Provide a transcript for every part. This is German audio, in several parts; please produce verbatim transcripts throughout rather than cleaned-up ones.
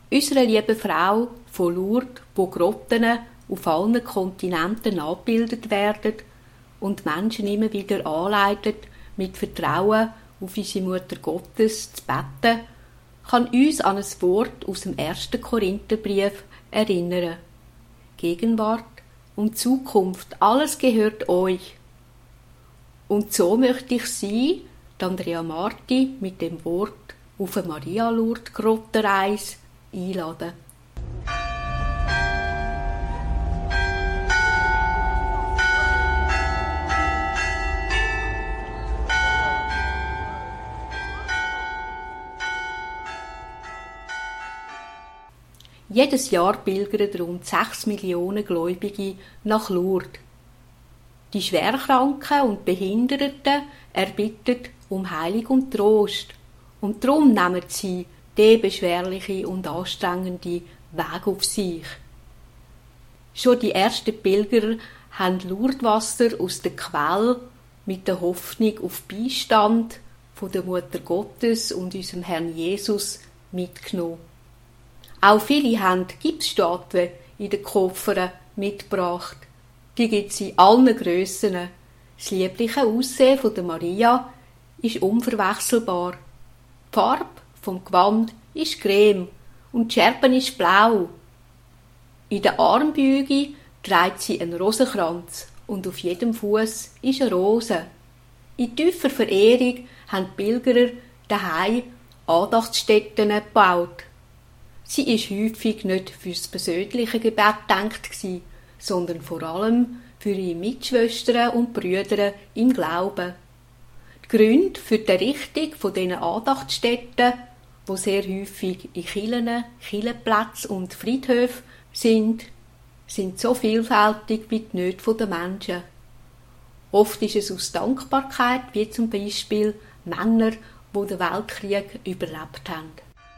unserer lieben Frau von Lourdes, wo Grotten auf allen Kontinenten abgebildet werden und Menschen immer wieder anleiten, mit Vertrauen auf unsere Mutter Gottes zu beten, kann uns an ein Wort aus dem ersten Korintherbrief erinnern. Gegenwart und Zukunft, alles gehört euch. Und so möchte ich Sie, Andrea Marti, mit dem Wort auf eine Maria-Lourdes-Grottenreise einladen. Jedes Jahr pilgern rund sechs Millionen Gläubige nach Lourdes. Die Schwerkranken und Behinderten erbitten um Heilung und Trost. Und darum nehmen sie den beschwerlichen und anstrengenden Weg auf sich. Schon die ersten Pilger haben Lourdeswasser aus der Quelle mit der Hoffnung auf Beistand von der Mutter Gottes und unserem Herrn Jesus mitgenommen. Auch viele haben Gipsstatuen in den Koffern mitgebracht. Die gibt es in allen Grössen. Das liebliche Aussehen von der Maria ist unverwechselbar. Die Farbe vom Gewand ist creme und die Schärpe ist blau. In der Armbeuge trägt sie einen Rosenkranz und auf jedem Fuß ist eine Rose. In tiefer Verehrung haben die Pilger daheim Andachtsstätten gebaut. Sie war häufig nicht fürs persönliche Gebet gedacht, sondern vor allem für ihre Mitschwestern und Brüder im Glauben. Die Gründe für die Errichtung von diesen Andachtsstätten, die sehr häufig in Kirchen, Kirchenplätzen und Friedhöfen sind, sind so vielfältig wie die Nöte der Menschen. Oft ist es aus Dankbarkeit, wie zum Beispiel Männer, die den Weltkrieg überlebt haben.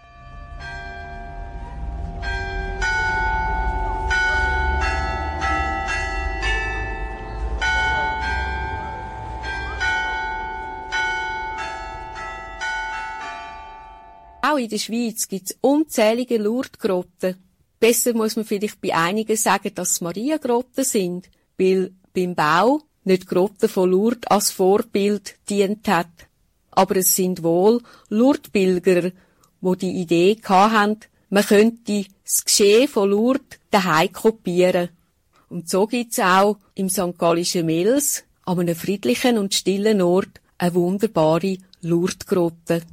Auch in der Schweiz gibt es unzählige Lourdesgrotten. Besser muss man vielleicht bei einigen sagen, dass es Mariagrotten sind, weil beim Bau nicht die Grotte von Lourdes als Vorbild dient hat. Aber es sind wohl Lourdes-Pilger, die die Idee hatten, man könnte das Geschehen von Lourdes daheim kopieren. Und so gibt es auch im Sankt Gallischen Mels, an einem friedlichen und stillen Ort, eine wunderbare Lourdesgrotte.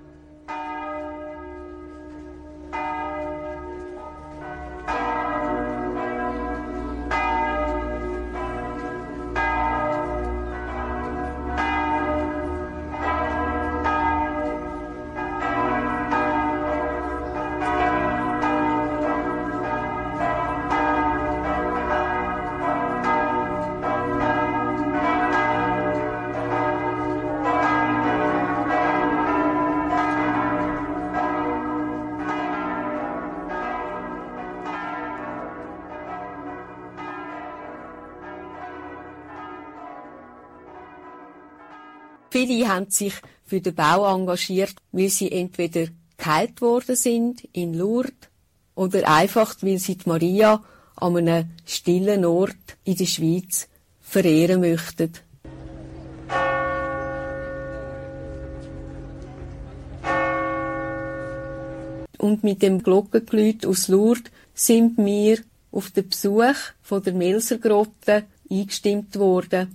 Viele haben sich für den Bau engagiert, weil sie entweder geheilt worden sind in Lourdes oder einfach, weil sie die Maria an einem stillen Ort in der Schweiz verehren möchten. Und mit dem Glockengeläut aus Lourdes sind wir auf den Besuch von der Melsergrotte eingestimmt worden.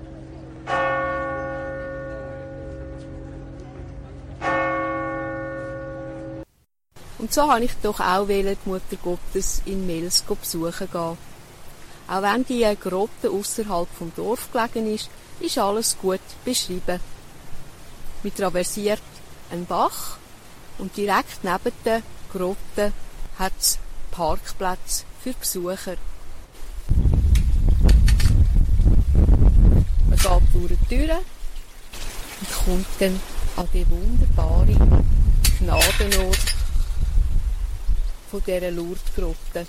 Und so wollte ich doch auch die Mutter Gottes in Mels besuchen gehen. Auch wenn die Grotte ausserhalb vom Dorf gelegen ist, ist alles gut beschrieben. Man traversiert einen Bach und direkt neben der Grotte hat es Parkplätze für Besucher. Man geht durch die Türen und kommt dann an die wunderbare Gnadenort von dieser Lourdesgrotte.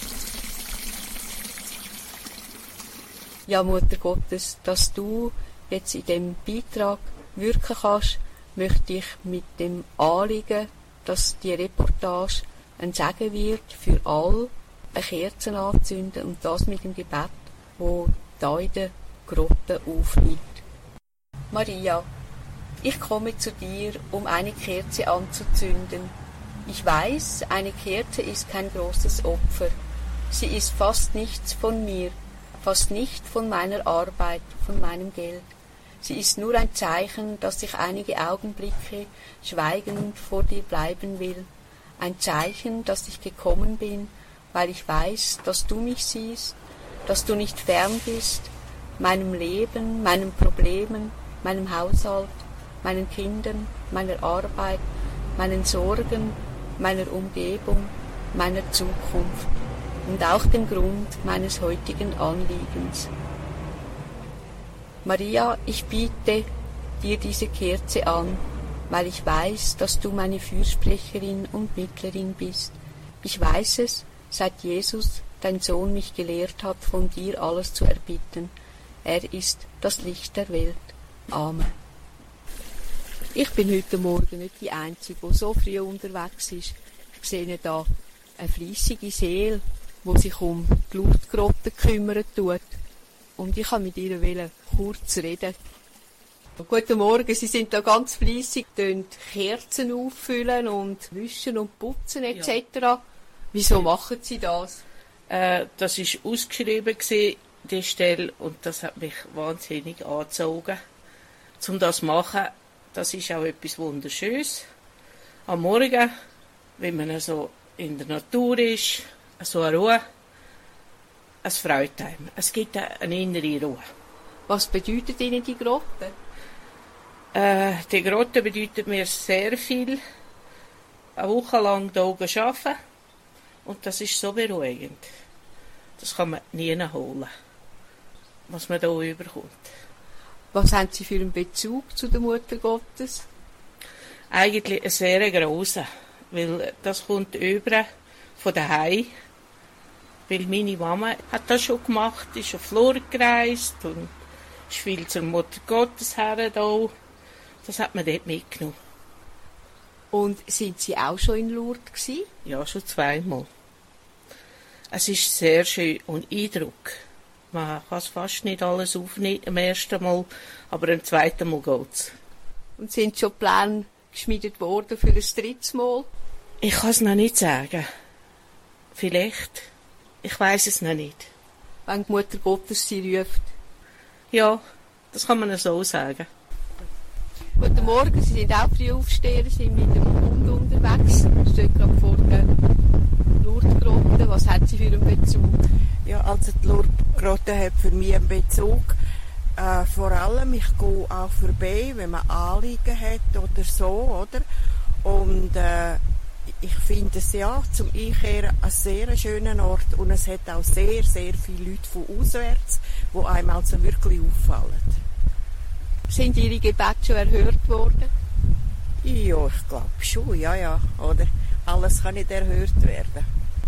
Ja, Mutter Gottes, dass du jetzt in dem Beitrag wirken kannst, möchte ich mit dem Anliegen, dass die Reportage ein Segen wird für alle, eine Kerze anzünden und das mit dem Gebet, wo da in der Grotte aufliegt. Maria, ich komme zu dir, um eine Kerze anzuzünden. Ich weiß, eine Kerze ist kein großes Opfer. Sie ist fast nichts von mir, fast nicht von meiner Arbeit, von meinem Geld. Sie ist nur ein Zeichen, dass ich einige Augenblicke schweigend vor dir bleiben will. Ein Zeichen, dass ich gekommen bin, weil ich weiß, dass du mich siehst, dass du nicht fern bist, meinem Leben, meinen Problemen, meinem Haushalt, meinen Kindern, meiner Arbeit, meinen Sorgen, meiner Umgebung, meiner Zukunft und auch dem Grund meines heutigen Anliegens. Maria, ich biete dir diese Kerze an, weil ich weiß, dass du meine Fürsprecherin und Mittlerin bist. Ich weiß es, seit Jesus, dein Sohn, mich gelehrt hat, von dir alles zu erbitten. Er ist das Licht der Welt. Amen. Ich bin heute Morgen nicht die Einzige, die so früh unterwegs ist. Ich sehe da eine fleissige Seele, die sich um die Lourdesgrotte kümmern tut. Und ich kann mit ihr kurz reden. Guten Morgen, Sie sind da ganz fleissig, tun Kerzen auffüllen und wischen und putzen et cetera. Ja. Wieso machen Sie das? Äh, das war ausgeschrieben, die Stelle, und das hat mich wahnsinnig angezogen. Um das zu machen, das ist auch etwas Wunderschönes. Am Morgen, wenn man so in der Natur ist, so eine Ruhe, es freut einem. Es gibt eine innere Ruhe. Was bedeutet Ihnen die Grotte? Äh, die Grotte bedeutet mir sehr viel. Eine Woche lang hier oben arbeiten. Und das ist so beruhigend. Das kann man nie holen, was man hier überkommt. Was haben Sie für einen Bezug zu der Mutter Gottes? Eigentlich einen sehr grossen, weil das kommt über von daheim. Weil meine Mama hat das schon gemacht, ist auf Lourdes gereist und ist viel zur Mutter Gottes her da. Das hat man dort mitgenommen. Und sind Sie auch schon in Lourdes gewesen? Ja, schon zweimal. Es ist sehr schön und Eindruck. Man kann fast nicht alles aufnehmen am ersten Mal, aber am zweiten Mal geht's. Und sind schon Pläne geschmiedet worden für ein drittes Mal? Ich kann es noch nicht sagen. Vielleicht. Ich weiss es noch nicht. Wenn die Mutter Gottes sie ruft? Ja, das kann man so sagen. Guten Morgen, Sie sind auch Frühaufsteher, sind mit dem Hund unterwegs. Steht gerade vor der Lourdesgrotte. Was hat Sie für einen Bezug? Ja, also die Lourdesgrotte hat für mich einen Bezug. Äh, vor allem, ich gehe auch vorbei, wenn man Anliegen hat oder so, oder? Und äh, ich finde es ja zum Einkehren einen sehr schönen Ort und es hat auch sehr, sehr viele Leute von auswärts, die einem also wirklich auffallen. Sind Ihre Gebete schon erhört worden? Ja, ich glaube schon, ja, ja. Oder alles kann nicht erhört werden.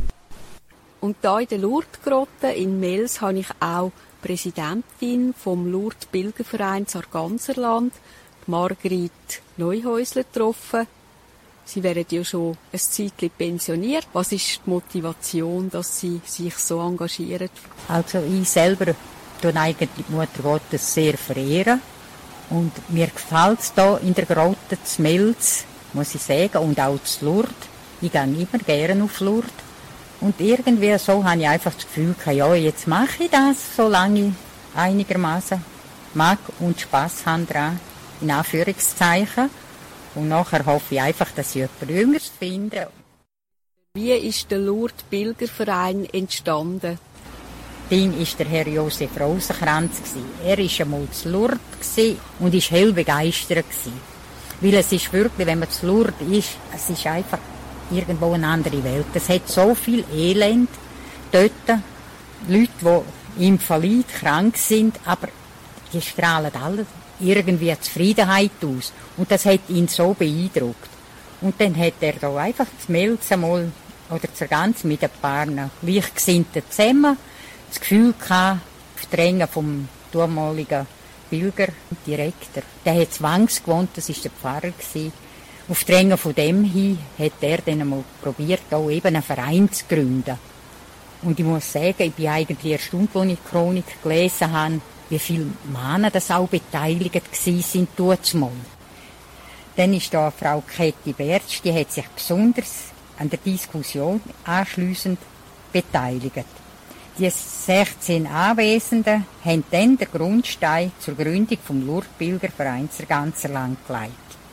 Und da in der Lourdesgrotte in Mels habe ich auch die Präsidentin vom Lourdes Pilgerverein Sarganserland, Margrit Neuhäusler, getroffen. Sie wären ja schon ein Zeitchen pensioniert. Was ist die Motivation, dass Sie sich so engagieren? Also ich selber tue eigentlich die Mutter Gottes sehr verehren. Und mir gefällt es hier in der Grotte zu Mels, muss ich sagen, und auch zu Lourdes. Ich gehe immer gerne auf Lourdes. Und irgendwie so habe ich einfach das Gefühl, ja, jetzt mache ich das, solange ich einigermaßen mag und Spass habe daran, in Anführungszeichen. Und nachher hoffe ich einfach, dass ich jemand Jüngeres finde. Wie ist der Lourdes Pilgerverein entstanden? Ding war der Herr Josef Rosenkranz. Er war einmal zu Lourdes und war hell begeistert. Weil es ist wirklich, wenn man zu Lourdes ist, es ist einfach irgendwo eine andere Welt. Es hat so viel Elend dort. Leute, die invalid, krank sind, aber die strahlen alle irgendwie Zufriedenheit aus. Und das hat ihn so beeindruckt. Und dann hat er da einfach zu Mels einmal, oder zu ganz mit ein paar Gleichgesinnten zusammen, das Gefühl gehabt, auf Drängen vom damaligen Pilger Direktor. Der hat Wangs gewohnt, das war der Pfarrer gewesen. Auf Drängen von dem hin hat er dann einmal probiert, auch eben einen Verein zu gründen. Und ich muss sagen, ich bin eigentlich erstaunt, als ich die Chronik gelesen habe, wie viele Männer das auch beteiligt waren, damals. Dann ist da Frau Käthi Bertsch, die hat sich besonders an der Diskussion anschliessend beteiligt. Die sechzehn Anwesenden haben dann den Grundstein zur Gründung des Lourdes-Pilgervereins der ganzen Land gelegt.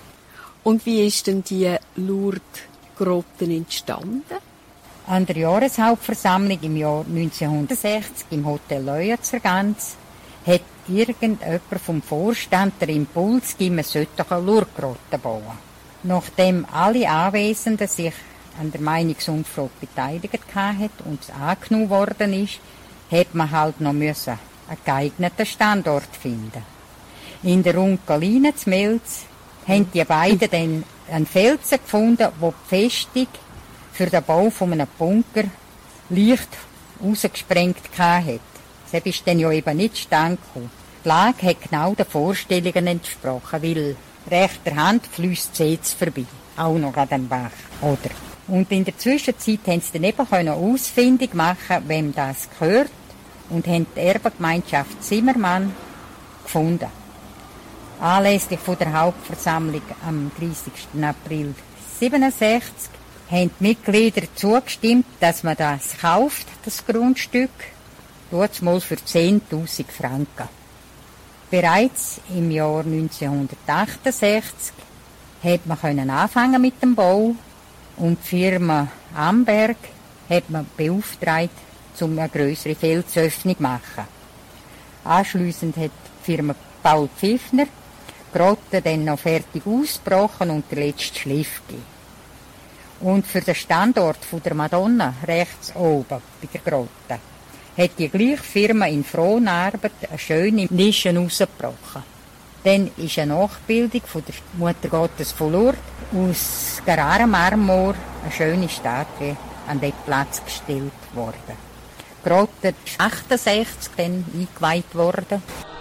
Und wie ist denn die Lourdes-Grotte entstanden? An der Jahreshauptversammlung im Jahr neunzehnhundertsechzig im Hotel Leuenzer-Ganz hat irgendjemand vom Vorstand den Impuls gegeben, man sollte eine Lourdes-Grotte bauen. Nachdem alle Anwesenden sich an der Meinungsumfrage beteiligt haben und es angenommen worden ist, hat man halt noch müssen einen geeigneten Standort finden. In der Runkeline zu Melz haben die beiden dann einen Felsen gefunden, wo die Festung für den Bau von einem Bunker leicht rausgesprengt hatte. Das ist dann ja eben nicht zustande gekommen. Die Lage hat genau den Vorstellungen entsprochen, weil rechter Hand fließt die Seetz vorbei. Auch noch an den Bach, oder? Und in der Zwischenzeit haben sie dann eben eine Ausfindung machen, wem das gehört, und haben die Erbengemeinschaft Zimmermann gefunden. Anlässlich von der Hauptversammlung am dreißigsten April siebenundsechzig haben die Mitglieder zugestimmt, dass man das kauft, das Grundstück, dort mal für zehntausend Franken. Bereits im Jahr neunzehnhundertachtundsechzig hat man können anfangen mit dem Bau, und die Firma Amberg hat man beauftragt, um eine grössere Felsöffnung zu machen. Anschliessend hat die Firma Paul Pfiffner die Grotte dann noch fertig ausgebrochen und den letzten Schliff gegeben. Und für den Standort von der Madonna rechts oben bei der Grotte hat die gleiche Firma in Frohnarbeit eine schöne Nische rausgebrochen. Dann ist eine Nachbildung von der Mutter Gottes von Lourdes aus Carrara-Marmor, eine schöne Statue, an den Platz gestellt worden. Die Grotte ist achtundsechzig dann eingeweiht worden.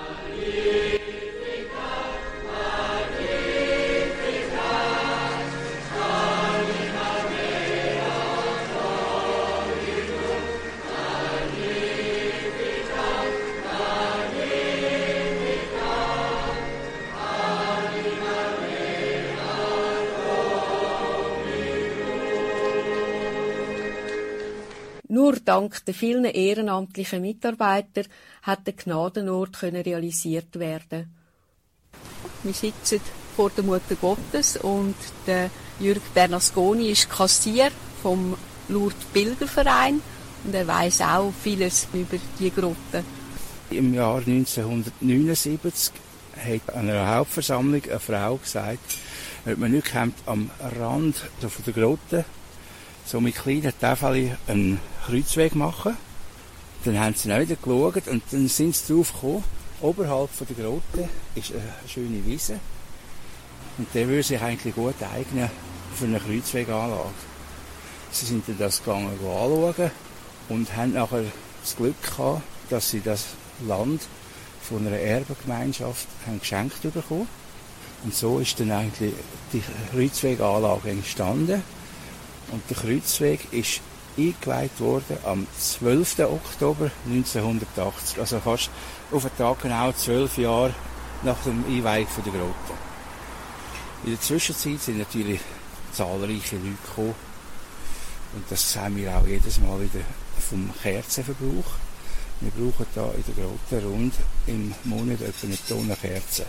Nur dank der vielen ehrenamtlichen Mitarbeiter hat der Gnadenort können realisiert werden. Wir sitzen vor der Mutter Gottes und der Jürg Bernasconi ist Kassier vom Lourdes-Pilgerverein und er weiss auch vieles über die Grotte. Im Jahr neunzehnhundertneunundsiebzig hat an einer Hauptversammlung eine Frau gesagt, ob man nicht am Rand von der Grotte so mit kleinen Täfeln einen Kreuzweg machen. Dann haben sie dann wieder geschaut und dann sind sie darauf gekommen, oberhalb von der Grotte ist eine schöne Wiese. Und der würde sich eigentlich gut eignen für eine Kreuzweganlage. Sie sind dann das gegangen anschauen und haben nachher das Glück gehabt, dass sie das Land von einer Erbengemeinschaft haben geschenkt bekommen. Und so ist dann eigentlich die Kreuzweganlage entstanden. Und der Kreuzweg ist eingeweiht worden am zwölften Oktober neunzehnhundertachtzig, also fast auf den Tag genau zwölf Jahre nach dem Einweihung der Grotte. In der Zwischenzeit sind natürlich zahlreiche Leute gekommen und das haben wir auch jedes Mal wieder vom Kerzenverbrauch. Wir brauchen da in der Grotte rund im Monat etwa eine Tonne Kerzen.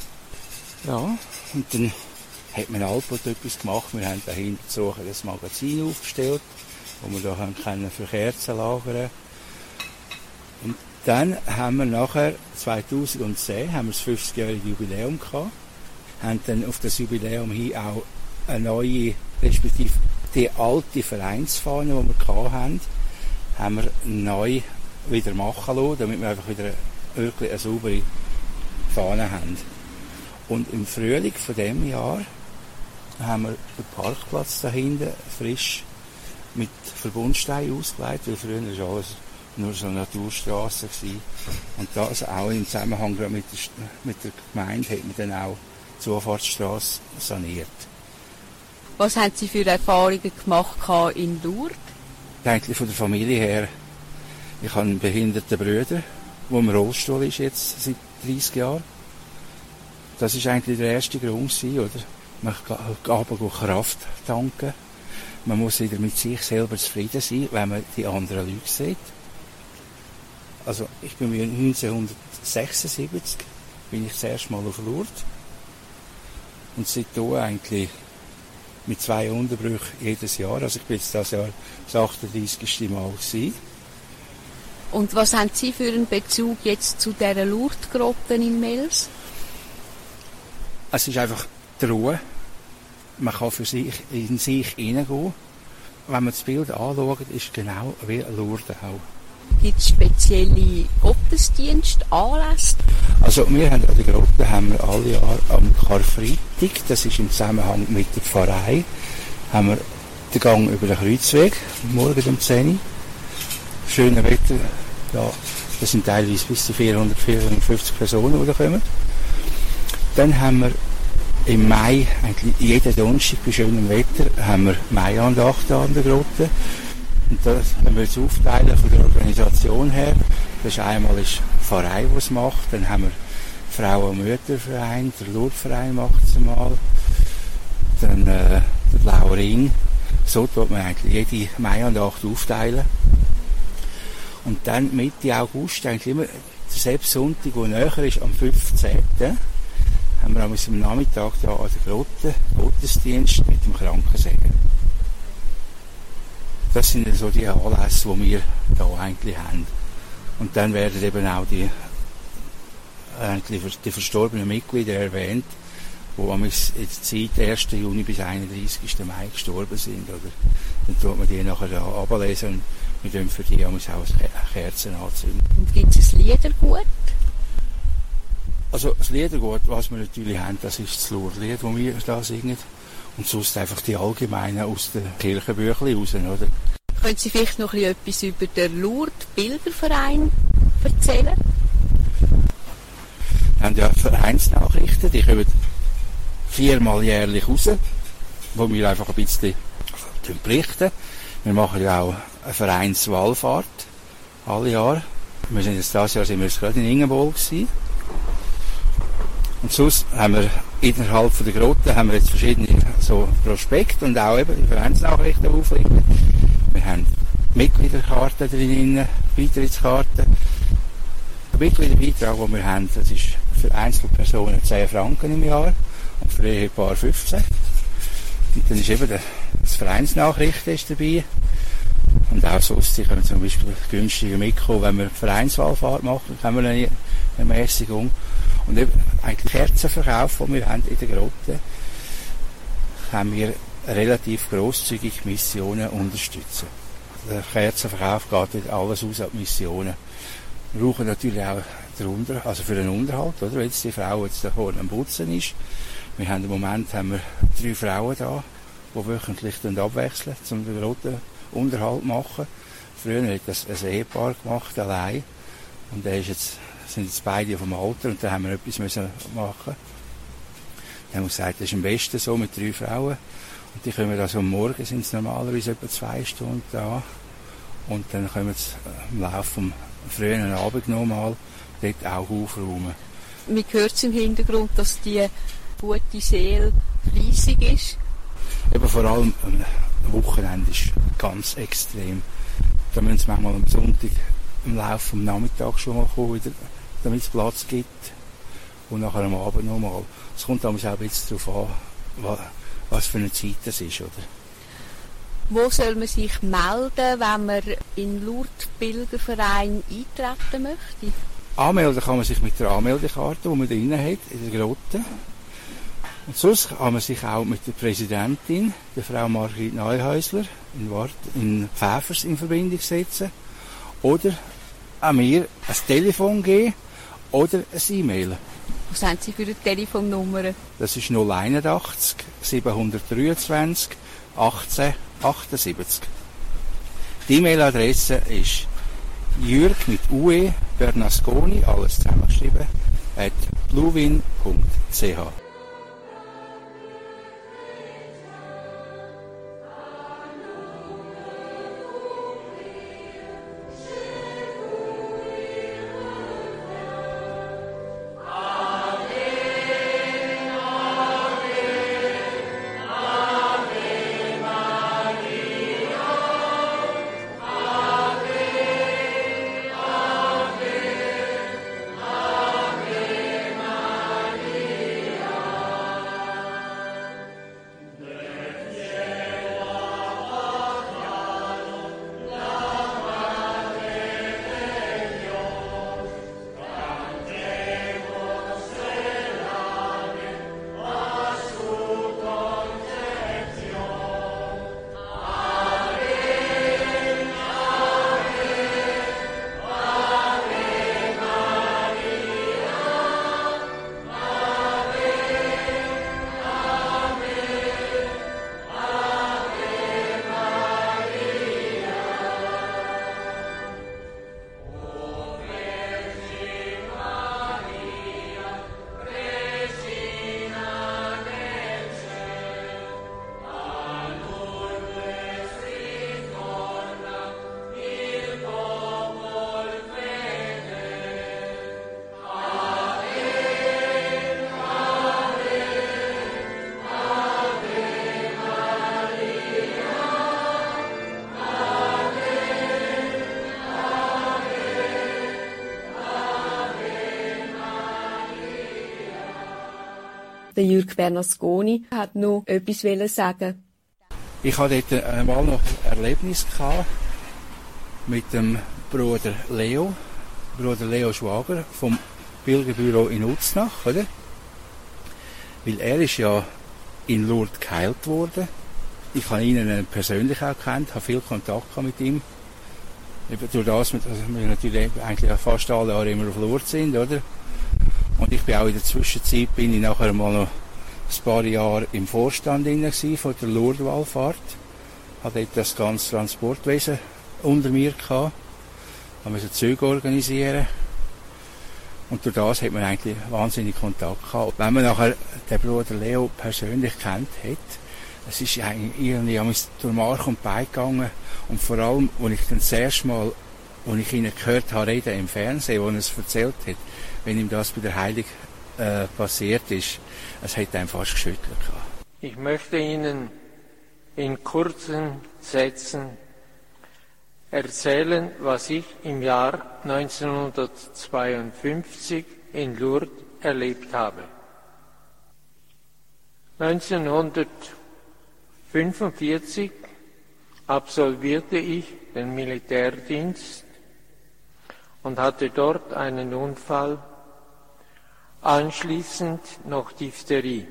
Ja, und dann hat man Alport etwas gemacht. Wir haben dahinter so ein Magazin aufgestellt, wo wir da haben können für Kerzen lagern. Und dann haben wir nachher zweitausendzehn haben wir das fünfzigjährige Jubiläum gehabt, haben dann auf das Jubiläum hin auch eine neue, respektive die alte Vereinsfahne, die wir gehabt haben, haben wir neu wieder machen lassen, damit wir einfach wieder wirklich eine saubere Fahne haben. Und im Frühling von diesem Jahr haben wir den Parkplatz da hinten frisch mit Verbundstein ausgelegt, weil früher war alles nur so eine Naturstrasse gewesen. Und das auch im Zusammenhang mit der, mit der Gemeinde hat man dann auch die Zufahrtsstrasse saniert. Was haben Sie für Erfahrungen gemacht in Lourdes? Eigentlich von der Familie her. Ich habe einen behinderten Bruder, der im Rollstuhl ist jetzt seit dreißig Jahren. Das war eigentlich der erste Grund, oder? Man kann aber Kraft tanken. Man muss wieder mit sich selber zufrieden sein, wenn man die anderen Leute sieht. Also ich bin neunzehnhundertsechsundsiebzig bin ich das erste Mal auf Lourdes. Und seitdem eigentlich mit zwei Unterbrüchen jedes Jahr. Also ich bin jetzt das Jahr das achtunddreißigste Mal gewesen. Und was haben Sie für einen Bezug jetzt zu dieser Lourdes-Grotte in Mels? Es ist einfach die Ruhe. Man kann für sich in sich hineingehen. Wenn man das Bild anschaut, ist es genau wie Lourdes auch. Gibt es spezielle Gottesdienste, Anlässe? Also wir haben an der Grotte haben wir alle Jahre am Karfreitag, das ist im Zusammenhang mit der Pfarrei, haben wir den Gang über den Kreuzweg, morgen um zehn Uhr. Schönes Wetter, ja, das sind teilweise bis zu vierhundert, vierhundertfünfzig Personen, die da kommen. Dann haben wir im Mai, eigentlich jeden Donnerstag bei schönem Wetter, haben wir Maiandacht an der Grotte. Und das wenn wir jetzt aufteilen von der Organisation her. Das ist einmal ist die Pfarrei, die es macht. Dann haben wir Frauen- und Mütterverein, der Lourdesverein macht es mal. Dann äh, der Blaue Ring. So tut man eigentlich jede Maiandacht aufteilen. Und dann Mitte August, eigentlich immer der Selbstsonntag, der näher ist, am fünfzehnten haben wir am Nachmittag da an der Grotte Gottesdienst mit dem Krankensegen. Das sind so die Anlässe, die wir hier eigentlich haben. Und dann werden eben auch die, eigentlich die verstorbenen Mitglieder erwähnt, die in der Zeit ersten Juni bis einunddreißigsten Mai gestorben sind. Oder? Dann tut man die nachher ablesen und wir dürfen für die auch Kerzen anzünden. Und gibt es ein Liedergut? Also das Liedergut, was wir natürlich haben, das ist das Lourdeslied, das wir da singen. Und sonst einfach die allgemeinen aus den Kirchenbüchlein raus, oder? Können Sie vielleicht noch etwas über den Lourdes-Pilgerverein erzählen? Wir haben ja Vereinsnachrichten, die kommen viermal jährlich raus, wo wir einfach ein bisschen berichten. Wir machen ja auch eine Vereinswallfahrt, alle Jahre. Wir sind jetzt dieses Jahr sind wir jetzt gerade in Ingenbol gewesen. Und sonst haben wir innerhalb von der Grotte haben wir jetzt verschiedene so Prospekte und auch eben die Vereinsnachrichten auflegen. Wir haben Mitgliederkarten drin, Beitrittskarten. Der Mitgliederbeitrag, den wir haben, das ist für Einzelpersonen zehn Franken im Jahr und für Ehepaar fünfzehn. Und dann ist eben das Vereinsnachrichten ist dabei. Und auch sonst, Sie können zum Beispiel günstiger mitkommen, wenn wir Vereinswallfahrt machen, haben wir eine Ermäßigung. Und eben eigentlich Kerzenverkauf, den wir haben in der Grotte, haben wir relativ grosszügig Missionen unterstützen. Der Kerzenverkauf geht nicht alles aus an die Missionen. Wir brauchen natürlich auch den Unter- also für den Unterhalt, oder? Wenn jetzt die Frau jetzt da vorne am Putzen ist. Wir haben im Moment haben wir drei Frauen da, die wöchentlich dann abwechseln, um den roten Unterhalt zu machen. Früher hat das ein Ehepaar gemacht, allein. Und der ist jetzt sind jetzt beide vom Alter und da haben wir etwas müssen machen. Dann haben wir gesagt, das ist am besten so mit drei Frauen. Und die kommen also am Morgen, sind es normalerweise etwa zwei Stunden da. Und dann kommen sie im Laufe vom frühen Abend nochmal dort auch aufräumen. Man hört im Hintergrund, dass die gute Seele fleissig ist. Eben vor allem am Wochenende ist ganz extrem. Da müssen sie manchmal am Sonntag im Laufe des Nachmittags schon mal kommen, wieder, damit es Platz gibt. Und nachher am Abend nochmal. Es kommt damals auch ein bisschen darauf an, was für eine Zeit das ist, oder? Wo soll man sich melden, wenn man in den Lourdes-Pilgerverein eintreten möchte? Anmelden kann man sich mit der Anmeldekarte, die man da drin hat, in der Grotte. Und sonst kann man sich auch mit der Präsidentin, der Frau Margrit Neuhäusler, in, Wart, in Pfäfers in Verbindung setzen. Oder an mir ein Telefon geben oder ein E-Mail. Was haben Sie für eine Telefonnummer? Das ist null einundachtzig siebenhundertdreiundzwanzig achtzehn achtundsiebzig. Die E-Mail-Adresse ist Jürg mit U E, Bernasconi, alles zusammengeschrieben, at bluewin punkt c h. Der Jürg Bernasconi hat noch etwas sagen. Ich hatte dort einmal noch ein Erlebnis gehabt mit dem Bruder Leo, Bruder Leo Schwager vom Pilgerbüro in Uznach, oder? Weil er ist ja in Lourdes geheilt worden. Ich habe ihn persönlich auch gekannt, habe viel Kontakt mit ihm. Eben durch das, dass wir natürlich eigentlich fast alle Jahre immer auf Lourdes sind, oder? Und ich bin auch in der Zwischenzeit, bin ich nachher mal noch ein paar Jahre im Vorstand gewesen, von der Lourdes-Wallfahrt. Hatte dort das ganze Transportwesen unter mir gehabt. Da musste Züge organisieren. Und durch das hat man eigentlich wahnsinnig Kontakt gehabt. Wenn man nachher den Bruder Leo persönlich kennt hat, es ist eigentlich irgendwie durch Mark und Bein gegangen. Und vor allem, als ich dann das erste Mal, als ich ihn gehört habe, reden im Fernsehen, wo er es erzählt hat, wenn ihm das bei der Heiligung äh, passiert ist, es hat ihn fast geschüttelt gehabt. Ich möchte Ihnen in kurzen Sätzen erzählen, was ich im Jahr neunzehnhundertzweiundfünfzig in Lourdes erlebt habe. neunzehnhundertfünfundvierzig absolvierte ich den Militärdienst und hatte dort einen Unfall, anschließend noch Diphtherie.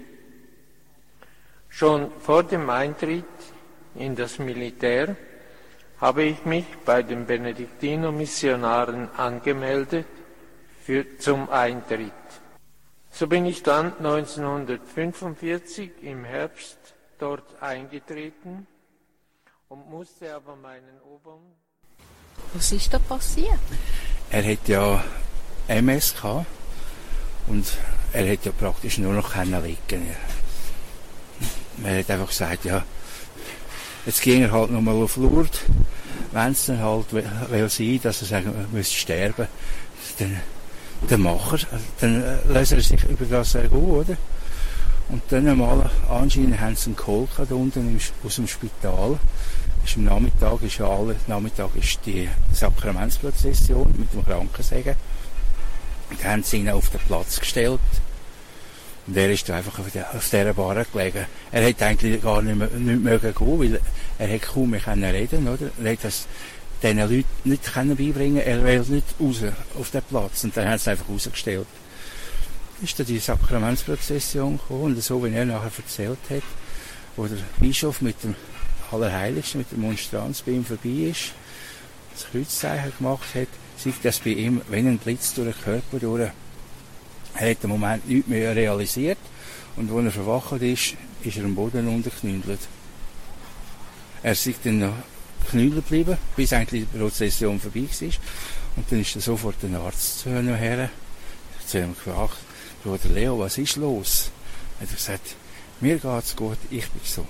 Schon vor dem Eintritt in das Militär habe ich mich bei den Benediktinermissionaren angemeldet für, zum Eintritt. So bin ich dann neunzehnhundertfünfundvierzig im Herbst dort eingetreten und musste aber meinen Obern... Was ist da passiert? Er hat ja M S gehabt und er hat ja praktisch nur noch liegen können. Er hat einfach gesagt, ja, jetzt ging er halt nochmal auf Lourdes. Wenn es dann halt will, will sein, dass er sagen, er müsste sterben, dann, dann macht er, dann lässt er sich über das gehen, oder? Und dann einmal, anscheinend haben sie ihn geholt da unten aus dem Spital. Ist am Nachmittag, ist ja alle, Nachmittag ist die Sakramentsprozession mit dem Krankensegen. Und dann haben sie ihn auf den Platz gestellt. Und er ist da einfach auf, der, auf dieser Bar gelegen. Er hätte eigentlich gar nicht, mehr, nicht mögen gehen, weil er hätte kaum mehr reden, oder? Er hätte das diesen Leuten nicht beibringen können, er will nicht raus auf den Platz. Und dann haben sie ihn einfach rausgestellt. Ist dann die Sakramentsprozession gekommen, und so, wie er nachher erzählt hat, wo der Bischof mit dem Allerheiligsten, mit der Monstranz bei ihm vorbei ist, das Kreuzzeichen gemacht hat, sieht das bei ihm wie ein Blitz durch den Körper durch. Er hat im Moment nichts mehr realisiert, und als er verwacht ist, ist er am Boden untergeknündelt. Er sieht dann noch Knüller geblieben, bis eigentlich die Prozession vorbei war. Und dann ist dann sofort der Arzt zu mir her. Ich habe gefragt, Bruder Leo, was ist los? Er hat gesagt, mir geht's gut, ich bin gesund.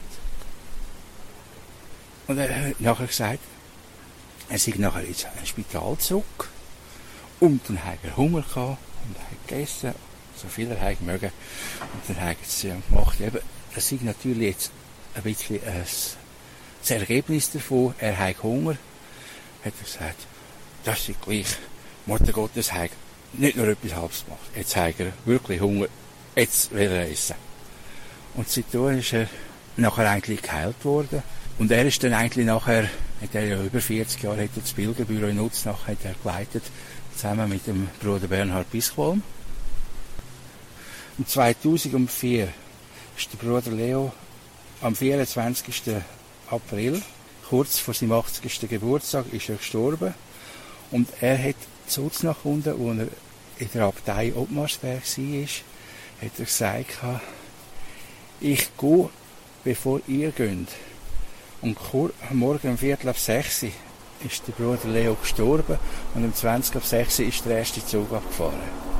Und er hat nachher gesagt, er sei nachher ins Spital zurück. Und dann hat er Hunger gehabt und hat gegessen, so viel er hat mögen. Und dann hat er es gemacht. Eben, das ist natürlich jetzt ein bisschen ein, das Ergebnis davon. Er hat Hunger, hat er gesagt, das ist gleich. Mutter Gottes hat nicht nur etwas Halbes gemacht. Jetzt hat er wirklich Hunger, jetzt will er essen. Und seitdem ist er nachher eigentlich geheilt worden. Und er ist dann eigentlich nachher, hat er ja über vierzig Jahre, hat er das Pilgerbüro in Nutznach hat er geleitet, zusammen mit dem Bruder Bernhard Bischwolm. Und zweitausendvier ist der Bruder Leo am vierundzwanzigsten April, kurz vor seinem achtzigsten Geburtstag, ist er gestorben. Und er hat zu Nutznach unten, wo er in der Abtei Ottmarsberg war, hat er gesagt, ich gehe, bevor ihr geht. Und morgen um Viertel ab sechs ist der Bruder Leo gestorben und um zwanzig ab sechs ist der erste Zug abgefahren.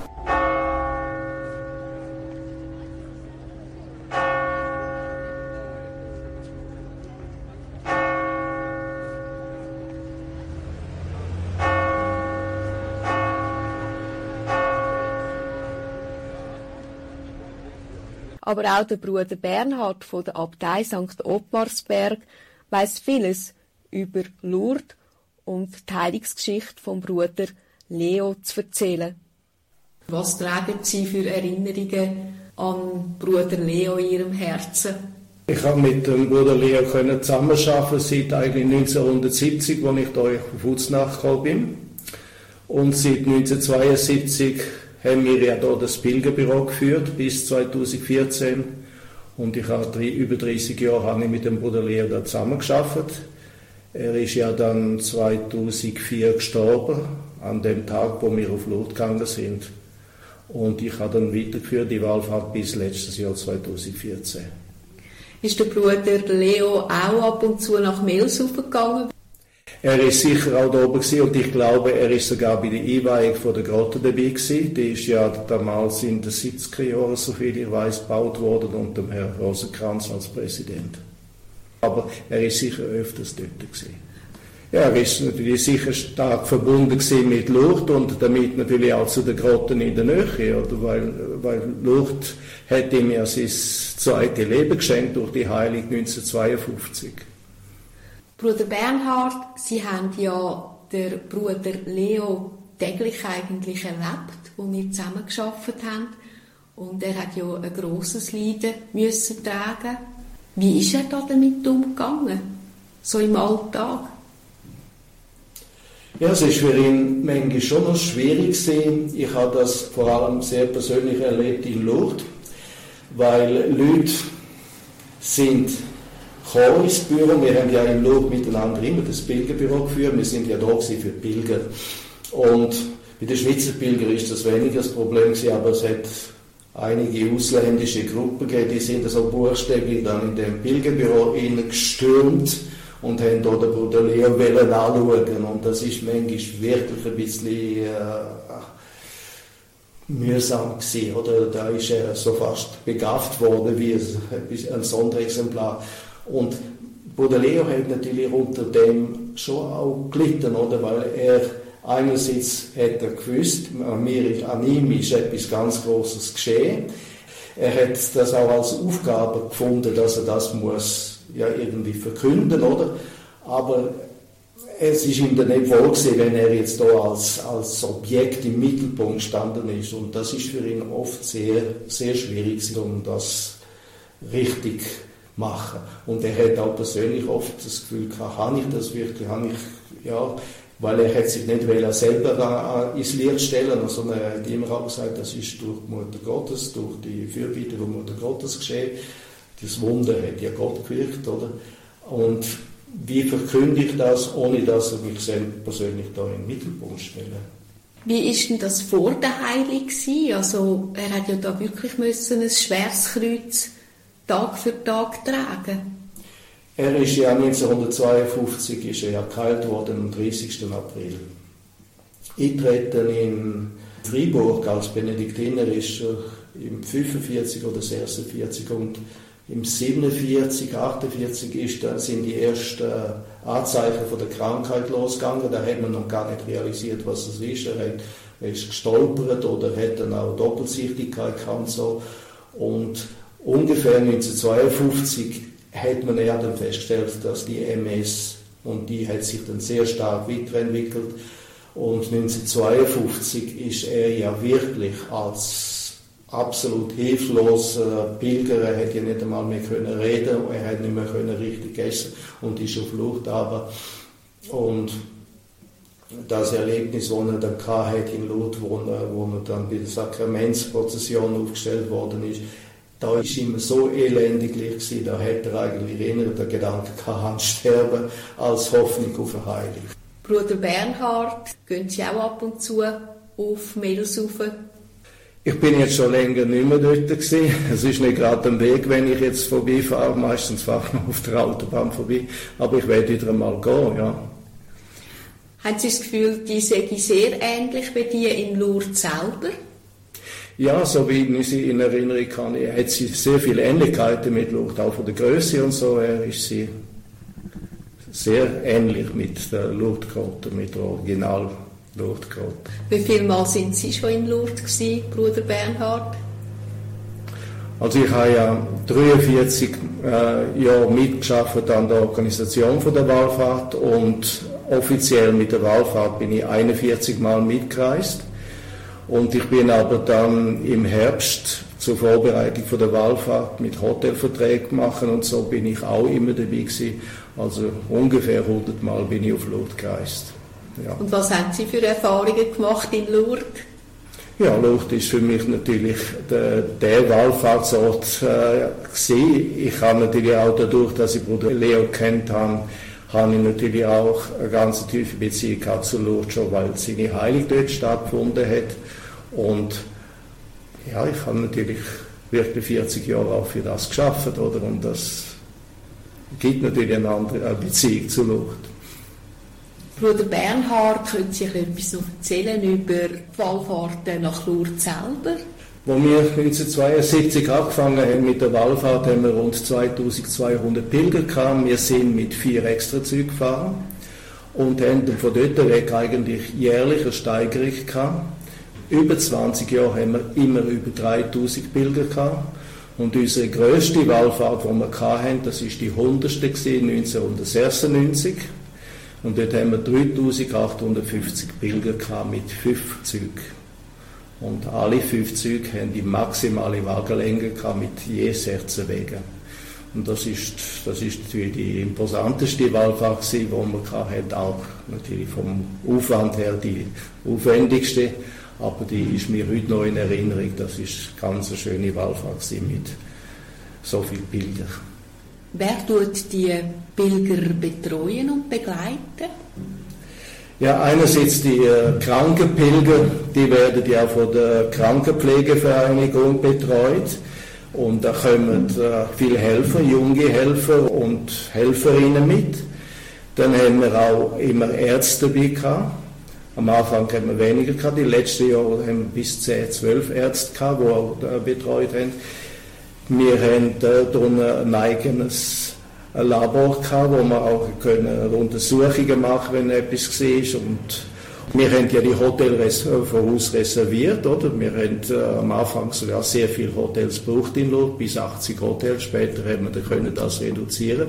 Aber auch der Bruder Bernhard von der Abtei Sankt Ottmarsberg weiss vieles über Lourdes und die Heilungsgeschichte vom Bruder Leo zu erzählen. Was tragen Sie für Erinnerungen an Bruder Leo in Ihrem Herzen? Ich habe mit dem Bruder Leo zusammenarbeiten seit eigentlich neunzehnhundertsiebzig, als ich hier auf Uznach gekommen bin. Und seit neunzehnhundertzweiundsiebzig haben wir ja hier das Pilgerbüro geführt, bis zweitausendvierzehn. Und ich habe drei, über dreißig Jahre habe ich mit dem Bruder Leo da zusammengearbeitet. Er ist ja dann zweitausendvier gestorben, an dem Tag, wo wir auf Lourdes gegangen sind. Und ich habe dann weitergeführt, die Wallfahrt bis letztes Jahr zweitausendvierzehn. Ist der Bruder Leo auch ab und zu nach Melshofen gegangen? Er ist sicher auch da oben gewesen und ich glaube, er ist sogar bei der Einweihung von der Grotte dabei gewesen. Die ist ja damals in den siebziger Jahren, soviel ich weiß, gebaut worden unter dem Herrn Rosenkranz als Präsident. Aber er ist sicher öfters dort gewesen. Ja, er ist natürlich sicher stark verbunden gewesen mit Lourdes und damit natürlich auch zu den Grotten in der Nähe, oder? Weil, weil Lourdes hat ihm ja sein zweites Leben geschenkt durch die Heilung neunzehnhundertzweiundfünfzig. Bruder Bernhard, Sie haben ja den Bruder Leo täglich eigentlich erlebt, wo wir zusammen gearbeitet haben. Und er hat ja ein grosses Leiden müssen tragen. Wie ist er da damit umgegangen? So im Alltag? Ja, es ist für ihn manchmal schon noch schwierig gewesen. Ich habe das vor allem sehr persönlich erlebt in Lourdes, weil Leute sind gekommen ins Büro. Wir haben ja in Lourdes miteinander immer das Pilgerbüro geführt. Wir sind ja da für Pilger. Und bei den Schweizer Pilgern ist das weniger das Problem gewesen, aber es hat einige ausländische Gruppen gegeben, die sind so buchstäblich dann in dem Pilgerbüro gestürmt und haben da den Bruder Leo anschauen. Und das ist manchmal wirklich ein bisschen äh, mühsam gewesen, oder? Da ist er so fast begafft worden wie ein Sonderexemplar. Und Bruder Leo hat natürlich unter dem schon auch gelitten, oder? Weil er einerseits hat er gewusst, an, mir, an ihm ist etwas ganz Großes geschehen. Er hat das auch als Aufgabe gefunden, dass er das muss ja irgendwie verkünden, oder? Aber es ist ihm dann nicht wohl gewesen, wenn er jetzt da als, als Objekt im Mittelpunkt gestanden ist. Und das ist für ihn oft sehr, sehr schwierig, um das richtig zu machen. Und er hat auch persönlich oft das Gefühl gehabt, kann ich das wirklich, kann ich, ja, weil er hat sich nicht selber ins Licht stellen, sondern er hat immer auch gesagt, das ist durch die Mutter Gottes, durch die Fürbitte der Mutter Gottes geschehen. Das Wunder hat ja Gott gewirkt, oder? Und wie verkünde ich das, ohne dass er mich selbst persönlich da in den Mittelpunkt stelle? Wie ist denn das vor der Heilung gewesen? Also, er hat ja da wirklich müssen ein schweres Kreuz Tag für Tag tragen. Er ist ja neunzehnhundertzweiundfünfzig ist er ja geheilt worden, am dreißigsten April. Eintreten in Freiburg als Benediktiner ist er im fünfundvierzig oder sechsundvierzig und im siebenundvierzig, achtundvierzig ist, da sind die ersten Anzeichen von der Krankheit losgegangen. Da hat man noch gar nicht realisiert, was es ist. Er, hat, er ist gestolpert oder hat dann auch Doppelsichtigkeit gehabt und so. Und ungefähr neunzehnhundertzweiundfünfzig hat man ja dann festgestellt, dass die M S, und die hat sich dann sehr stark weiterentwickelt. Und neunzehnhundertzweiundfünfzig ist er ja wirklich als absolut hilfloser Pilger. Er hätte ja nicht einmal mehr können reden, er hat nicht mehr können richtig essen und ist auf Flucht. Aber und das Erlebnis, das er dann hatte in Lourdes, wo er, wo er dann bei der Sakramentsprozession aufgestellt worden ist, da war immer so elendiglich gewesen, da hätte er eigentlich eher den Gedanken gehabt, sterben, als Hoffnung auf eine Heilung. Bruder Bernhard, gehen Sie auch ab und zu auf Melsaufen? Ich bin jetzt schon länger nicht mehr dort gewesen. Es ist nicht gerade am Weg, wenn ich jetzt vorbeifahre. Meistens fahre ich auf der Autobahn vorbei. Aber ich werde wieder einmal gehen, ja. Haben Sie das Gefühl, die sei sehr ähnlich wie die in Lourdes selber? Ja, so wie ich sie in Erinnerung kann, hat sie sehr viele Ähnlichkeiten mit Lourdes, auch von der Größe und so her ist sie sehr ähnlich mit der Lourdes-Grotte, mit der Original Lourdes-Grotte. Wie viele Mal sind Sie schon in Lourdes gewesen, Bruder Bernhard? Also ich habe ja dreiundvierzig äh, Jahre mitgearbeitet an der Organisation von der Wallfahrt und offiziell mit der Wallfahrt bin ich einundvierzig Mal mitgereist. Und ich bin aber dann im Herbst zur Vorbereitung von der Wallfahrt mit Hotelverträgen machen und so bin ich auch immer dabei gewesen. Also ungefähr hundert Mal bin ich auf Lourdes gereist. Ja. Und was haben Sie für Erfahrungen gemacht in Lourdes? Ja, Lourdes ist für mich natürlich der, der Wallfahrtsort äh, gewesen. Ich habe natürlich auch dadurch, dass ich Bruder Leo kennt habe, habe ich natürlich auch eine ganz tiefe Beziehung gehabt zu Lourdes, schon weil seine Heilung dort stattgefunden hat. Und ja, ich habe natürlich wirklich vierzig Jahre auch für das geschafft, oder? Und das gibt natürlich eine andere Beziehung zu Lourdes. Bruder Bernhard, können Sie etwas noch erzählen über die Wallfahrten nach Lourdes selber? Als wir neunzehnhundertzweiundsiebzig angefangen haben mit der Wallfahrt, haben wir rund zweitausendzweihundert Pilger gehabt. Wir sind mit vier Extrazügen gefahren und haben von dort weg eigentlich jährlich eine Steigerung gehabt. Über zwanzig Jahre haben wir immer über dreitausend Pilger gehabt. Und unsere grösste Wallfahrt, die wir hatten, das war die hundertste neunzehnhundertsechsundneunzig. Und dort haben wir dreitausendachthundertfünfzig Pilger gehabt mit fünf Zügen. Und alle fünf Züge haben die maximale Wagenlänge gehabt mit je sechzehn Wegen. Und das ist, das ist natürlich die imposanteste Wallfahrt gewesen, die wir hatten, auch natürlich vom Aufwand her die aufwendigste. Aber die ist mir heute noch in Erinnerung. Das ist eine ganz schöne Wallfahrt gewesen mit so vielen Pilgern. Wer tut die Pilger betreuen und begleiten? Ja, einerseits die äh, Krankenpilger, die werden ja von der Krankenpflegevereinigung betreut. Und da kommen äh, viele Helfer, junge Helfer und Helferinnen mit. Dann haben wir auch immer Ärzte dabei gehabt. Am Anfang haben wir weniger gehabt. Die letzten Jahre haben wir bis zehn, zwölf Ärzte gehabt, die auch äh, betreut haben. Wir haben äh, ein eigenes Labor gehabt, wo wir auch können Untersuchungen machen, wenn etwas war. Und wir haben ja die Hotels voraus reserviert, oder? Wir haben äh, am Anfang sogar sehr viele Hotels gebraucht in Lourdes, bis achtzig Hotels. Später haben wir können das reduzieren.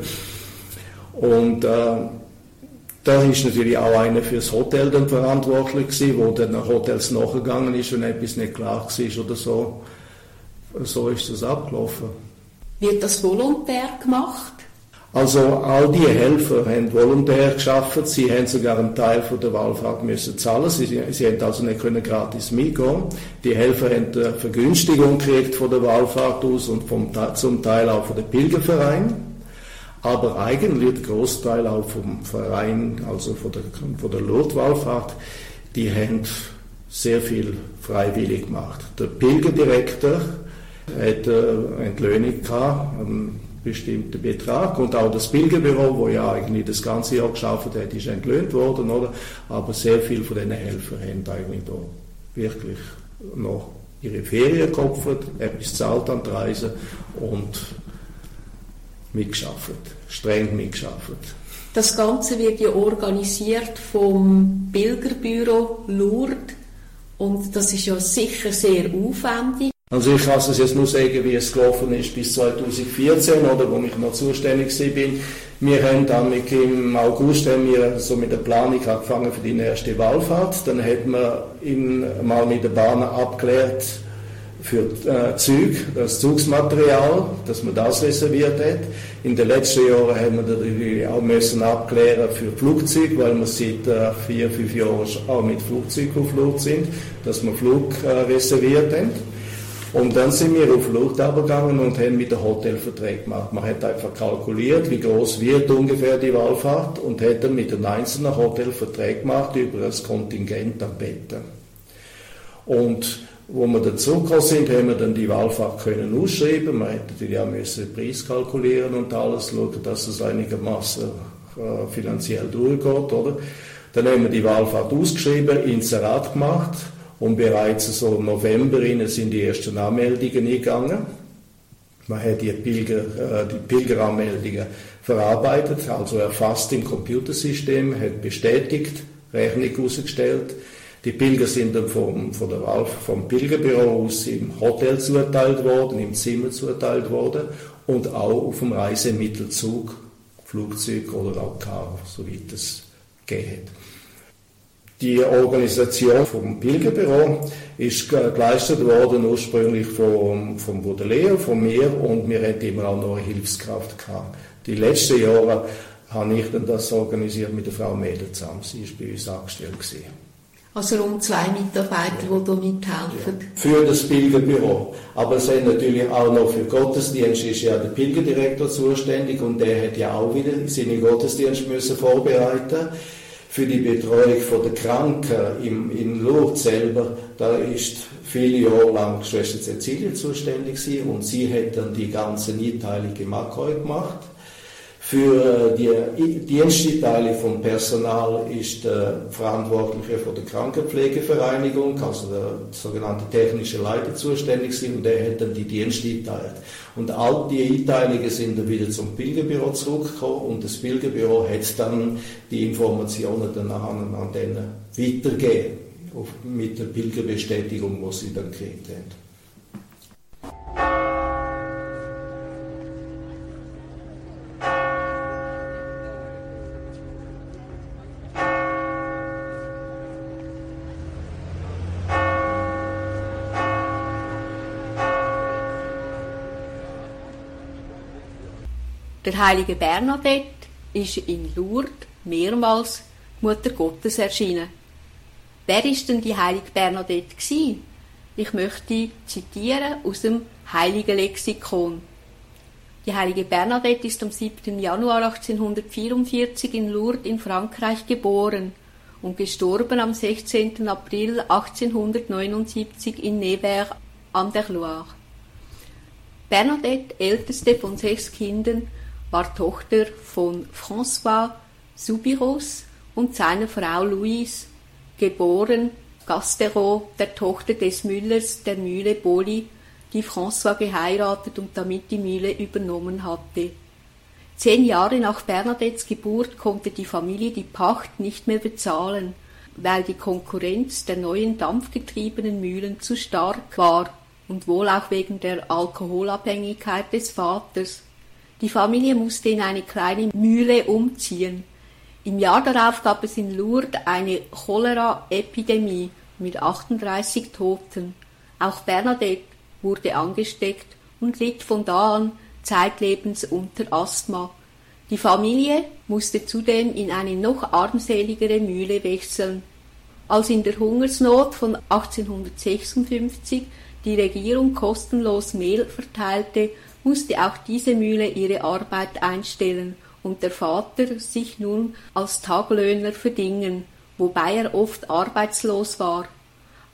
Und äh, da ist natürlich auch einer für das Hotel dann verantwortlich gewesen, wo dann nach Hotels nachgegangen ist, wenn etwas nicht klar war oder so. So ist das abgelaufen. Wird das volontär gemacht? Also all die Helfer haben volontär gearbeitet. Sie haben sogar einen Teil von der Wallfahrt müssen zahlen. Sie, sie haben also nicht können gratis mitgehen. Die Helfer haben eine Vergünstigung gekriegt von der Wallfahrt aus und vom, zum Teil auch von den Pilgerverein. Aber eigentlich der Großteil auch vom Verein, also von der, von der Lourdes-Wallfahrt, die haben sehr viel freiwillig gemacht. Der Pilgerdirektor hat eine Entlöhnung gehabt, bestimmten Betrag. Und auch das Pilgerbüro, wo ja eigentlich das ganze Jahr geschafft hat, ist entlöhnt worden, oder? Aber sehr viele von diesen Helfern haben eigentlich da wirklich noch ihre Ferien geopfert, etwas zahlt an die Reise und mitgeschafft, streng mitgeschafft. Das Ganze wird ja organisiert vom Pilgerbüro Lourdes und das ist ja sicher sehr aufwendig. Also ich kann es jetzt nur sagen, wie es gelaufen ist bis zwanzig vierzehn, oder, wo ich noch zuständig war. Wir haben dann im August haben wir so mit der Planung angefangen für die erste Wallfahrt. Dann hat man ihn mal mit der Bahn abgeklärt für äh, Züge, das Zugsmaterial, dass man das reserviert hat. In den letzten Jahren haben wir natürlich auch müssen abklären für Flugzeuge, weil wir seit äh, vier, fünf Jahren auch mit Flugzeugen auf Lourdes sind, dass wir Flug äh, reserviert haben. Und dann sind wir auf Lourdes gegangen und haben mit dem Hotelvertrag gemacht. Man hat einfach kalkuliert, wie groß wird ungefähr die Wallfahrt und hat dann mit einem einzelnen Hotelvertrag gemacht über das Kontingent an Betten. Und wo wir dazugekommen sind, haben wir dann die Wallfahrt können ausschreiben. Man hätte natürlich auch müssen den Preis kalkulieren und alles, schauen, dass es einigermaßen äh, finanziell durchgeht, oder? Dann haben wir die Wallfahrt ausgeschrieben, Inserat gemacht. Und bereits so im November sind die ersten Anmeldungen eingegangen. Man hat die, Pilger, äh, die Pilgeranmeldungen verarbeitet, also erfasst im Computersystem, hat bestätigt, Rechnung ausgestellt. Die Pilger sind dann vom, von der Wahl, vom Pilgerbüro aus im Hotel zugeteilt worden, im Zimmer zugeteilt worden und auch auf dem Reisemittelzug, Flugzeug oder auch Car, soweit es geht. Die Organisation vom Pilgerbüro ist geleistet worden ursprünglich vom, vom Baudelaire, von mir, und wir hatten immer auch noch eine Hilfskraft gehabt. Die letzten Jahre habe ich dann das organisiert mit der Frau Meder zusammen. Sie ist bei uns angestellt gewesen. Also rund zwei Mitarbeiter, die hier mithelfen. Ja. Für das Pilgerbüro. Aber es sind natürlich auch noch für Gottesdienst ist ja der Pilgerdirektor zuständig und der hat ja auch wieder seine Gottesdienste müssen vorbereiten. Für die Betreuung der Kranken im, in Lourdes selber, da ist viele Jahre lang Schwester Cäcilia zuständig gewesen und sie hat dann die ganzen Einteilungen im Akkord gemacht. Für die Diensteinteilung vom Personal ist der Verantwortliche von der Krankenpflegevereinigung, also der sogenannte technische Leiter, zuständig gewesen und der hat dann die Dienste eingeteilt. Und all die Einteilungen sind dann wieder zum Pilgerbüro zurückgekommen und das Pilgerbüro hat dann die Informationen dann an denen weitergegeben, mit der Pilgerbestätigung, die sie dann gekriegt haben. Der heilige Bernadette ist in Lourdes mehrmals Mutter Gottes erschienen. Wer ist denn die heilige Bernadette gewesen? Ich möchte zitieren aus dem Heiligen Lexikon. Die heilige Bernadette ist am siebten Januar achtzehnhundertvierundvierzig in Lourdes in Frankreich geboren und gestorben am sechzehnten April achtzehnhundertneunundsiebzig in Nevers an der Loire. Bernadette, älteste von sechs Kindern, war Tochter von François Soubirous und seiner Frau Louise, geboren Gastereau, der Tochter des Müllers der Mühle Boli, die François geheiratet und damit die Mühle übernommen hatte. Zehn Jahre nach Bernadettes Geburt konnte die Familie die Pacht nicht mehr bezahlen, weil die Konkurrenz der neuen dampfgetriebenen Mühlen zu stark war und wohl auch wegen der Alkoholabhängigkeit des Vaters. Die Familie musste in eine kleine Mühle umziehen. Im Jahr darauf gab es in Lourdes eine Cholera-Epidemie mit achtunddreißig Toten. Auch Bernadette wurde angesteckt und litt von da an zeitlebens unter Asthma. Die Familie musste zudem in eine noch armseligere Mühle wechseln. Als in der Hungersnot von achtzehnhundertsechsundfünfzig die Regierung kostenlos Mehl verteilte, musste auch diese Mühle ihre Arbeit einstellen und der Vater sich nun als Taglöhner verdingen, wobei er oft arbeitslos war.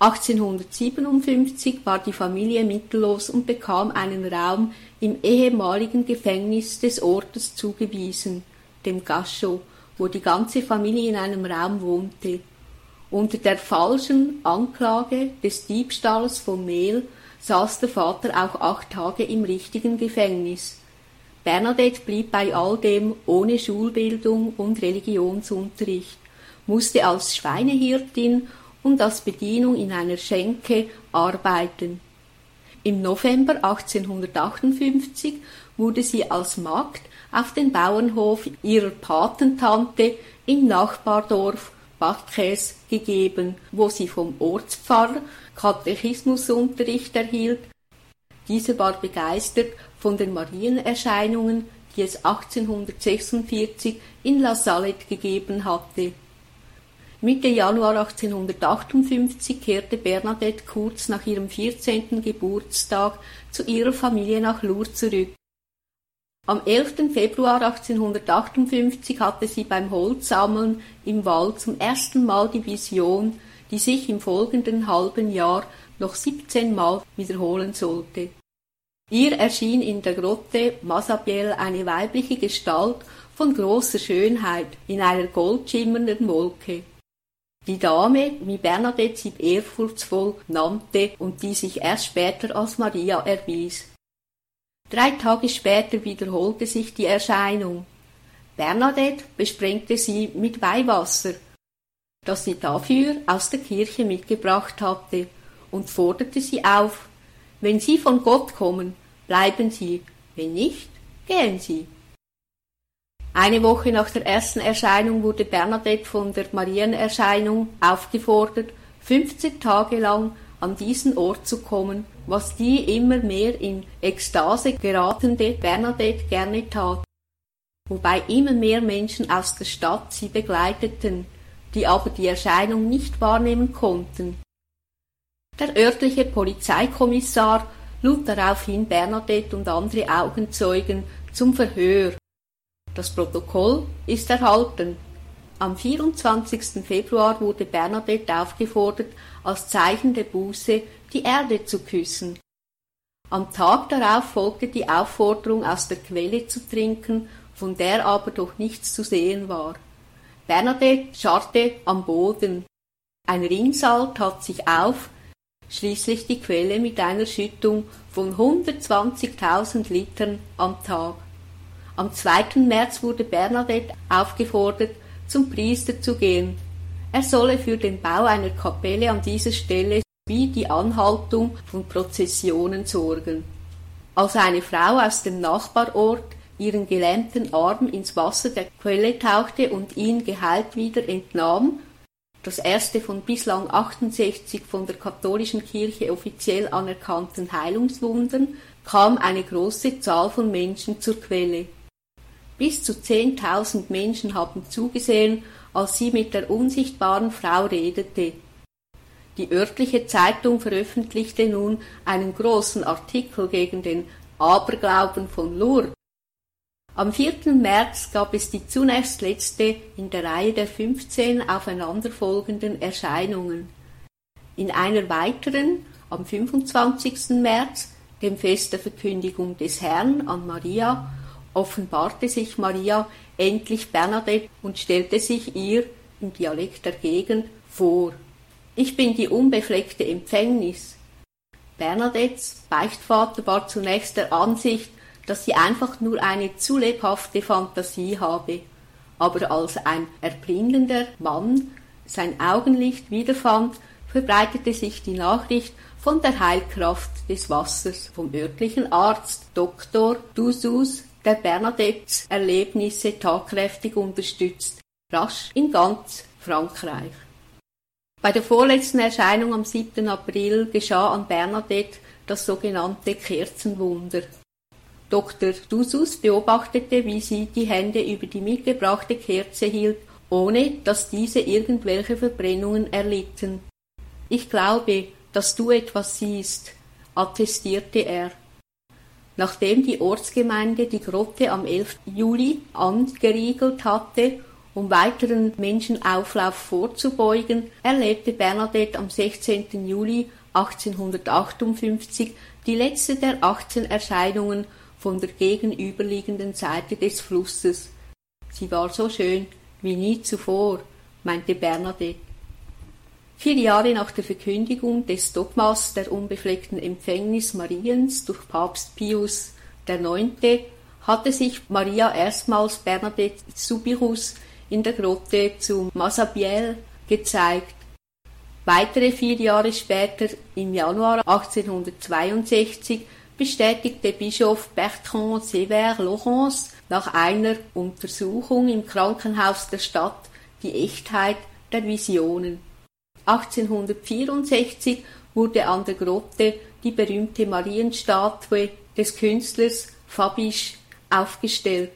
achtzehnhundertsiebenundfünfzig war die Familie mittellos und bekam einen Raum im ehemaligen Gefängnis des Ortes zugewiesen, dem Gachot, wo die ganze Familie in einem Raum wohnte. Unter der falschen Anklage des Diebstahls von Mehl saß der Vater auch acht Tage im richtigen Gefängnis. Bernadette blieb bei all dem ohne Schulbildung und Religionsunterricht, musste als Schweinehirtin und als Bedienung in einer Schenke arbeiten. Im November achtzehnhundertachtundfünfzig wurde sie als Magd auf den Bauernhof ihrer Patentante im Nachbardorf Bad Käs gegeben, wo sie vom Ortspfarrer Katechismusunterricht erhielt. Dieser war begeistert von den Marienerscheinungen, die es achtzehnhundertsechsundvierzig in La Salette gegeben hatte. Mitte Januar achtzehnhundertachtundfünfzig kehrte Bernadette kurz nach ihrem vierzehnten Geburtstag zu ihrer Familie nach Lourdes zurück. Am elften Februar achtzehnhundertachtundfünfzig hatte sie beim Holzsammeln im Wald zum ersten Mal die Vision, die sich im folgenden halben Jahr noch siebzehn Mal wiederholen sollte. Ihr erschien in der Grotte Massabielle eine weibliche Gestalt von großer Schönheit in einer goldschimmernden Wolke. Die Dame, wie Bernadette sie ehrfurchtsvoll nannte und die sich erst später als Maria erwies. Drei Tage später wiederholte sich die Erscheinung. Bernadette besprengte sie mit Weihwasser, das sie dafür aus der Kirche mitgebracht hatte, und forderte sie auf: Wenn Sie von Gott kommen, bleiben Sie, wenn nicht, gehen Sie. Eine Woche nach der ersten Erscheinung wurde Bernadette von der Marienerscheinung aufgefordert, fünfzehn Tage lang an diesen Ort zu kommen, was die immer mehr in Ekstase geratende Bernadette gerne tat, wobei immer mehr Menschen aus der Stadt sie begleiteten, die aber die Erscheinung nicht wahrnehmen konnten. Der örtliche Polizeikommissar lud daraufhin Bernadette und andere Augenzeugen zum Verhör. Das Protokoll ist erhalten. Am vierundzwanzigsten Februar wurde Bernadette aufgefordert, als Zeichen der Buße die Erde zu küssen. Am Tag darauf folgte die Aufforderung, aus der Quelle zu trinken, von der aber doch nichts zu sehen war. Bernadette scharrte am Boden. Ein Rinnsal tat sich auf, schließlich die Quelle mit einer Schüttung von hundertzwanzigtausend Litern am Tag. Am zweiten März wurde Bernadette aufgefordert, zum Priester zu gehen. Er solle für den Bau einer Kapelle an dieser Stelle wie die Anhaltung von Prozessionen sorgen. Als eine Frau aus dem Nachbarort ihren gelähmten Arm ins Wasser der Quelle tauchte und ihn geheilt wieder entnahm, das erste von bislang achtundsechzig von der katholischen Kirche offiziell anerkannten Heilungswundern, kam eine große Zahl von Menschen zur Quelle. Bis zu zehntausend Menschen haben zugesehen, als sie mit der unsichtbaren Frau redete. Die örtliche Zeitung veröffentlichte nun einen großen Artikel gegen den Aberglauben von Lourdes. Am vierten März gab es die zunächst letzte in der Reihe der fünfzehn aufeinanderfolgenden Erscheinungen. In einer weiteren, am fünfundzwanzigsten März, dem Fest der Verkündigung des Herrn an Maria, offenbarte sich Maria endlich Bernadette und stellte sich ihr, im Dialekt der Gegend, vor. Ich bin die unbefleckte Empfängnis. Bernadettes Beichtvater war zunächst der Ansicht, dass sie einfach nur eine zu lebhafte Fantasie habe, aber als ein erblindender Mann sein Augenlicht wiederfand, verbreitete sich die Nachricht von der Heilkraft des Wassers vom örtlichen Arzt Doktor Dusus, der Bernadettes Erlebnisse tatkräftig unterstützt, rasch in ganz Frankreich. Bei der vorletzten Erscheinung am siebten April geschah an Bernadette das sogenannte Kerzenwunder. Doktor Dusus beobachtete, wie sie die Hände über die mitgebrachte Kerze hielt, ohne dass diese irgendwelche Verbrennungen erlitten. »Ich glaube, dass du etwas siehst«, attestierte er. Nachdem die Ortsgemeinde die Grotte am elften Juli angeriegelt hatte Um weiteren Menschenauflauf vorzubeugen, erlebte Bernadette am sechzehnten Juli achtzehnhundertachtundfünfzig die letzte der achtzehn Erscheinungen von der gegenüberliegenden Seite des Flusses. Sie war so schön wie nie zuvor, meinte Bernadette. Vier Jahre nach der Verkündigung des Dogmas der unbefleckten Empfängnis Mariens durch Papst Pius der Neunte hatte sich Maria erstmals Bernadette Soubirous in der Grotte zu Massabielle gezeigt. Weitere vier Jahre später, im Januar achtzehnhundertzweiundsechzig, bestätigte Bischof Bertrand Sévère Laurence nach einer Untersuchung im Krankenhaus der Stadt die Echtheit der Visionen. achtzehnhundertvierundsechzig wurde an der Grotte die berühmte Marienstatue des Künstlers Fabisch aufgestellt.